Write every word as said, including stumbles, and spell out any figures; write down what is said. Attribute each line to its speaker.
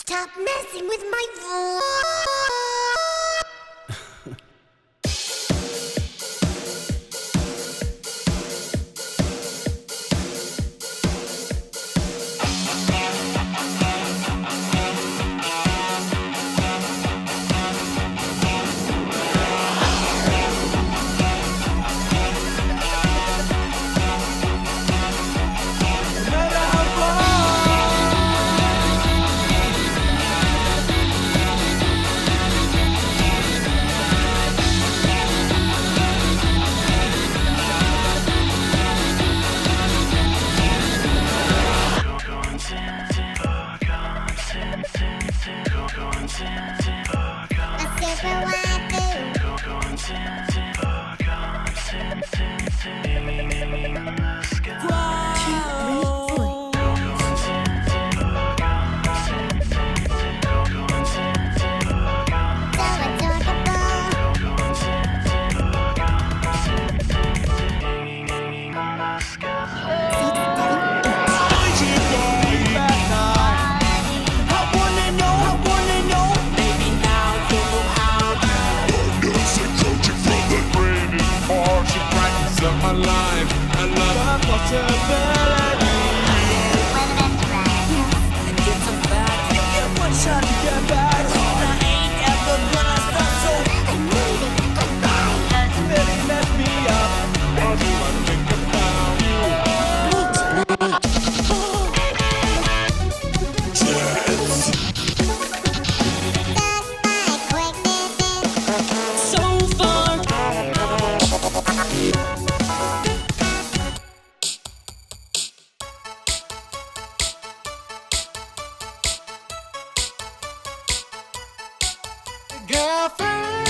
Speaker 1: Stop messing with my voice.
Speaker 2: My life, I love the possibility. It's a fact. You get one shot to get back. I ain't ever gonna stop, so I need it goodbye. You really messed me up. Why do I think about you? So fun. Girlfriend.